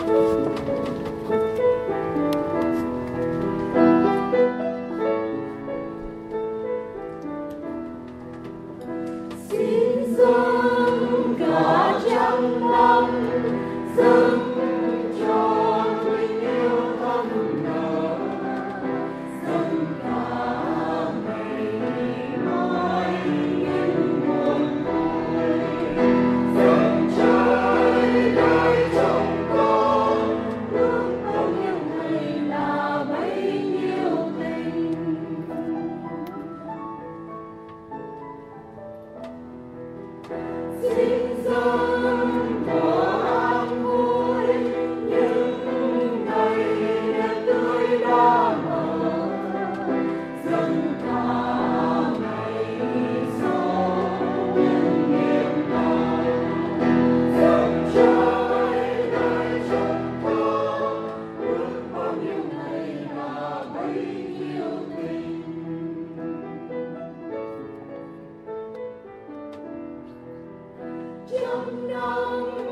Xin dâng cả trăm năm, dâng cho tình yêu thắm nở, dâng cả ngày mai những buồn vui, dâng trời đời trong con, ước bao nhiêu ngày là bấy nhiêu tình. Xin dâng của an vui những ngày đẹp tươi đã mở, dâng cả ngày sống những niềm đau, dâng trời đời trong con, ước bao nhiêu ngày là bấy nhiêu tình. Trăm năm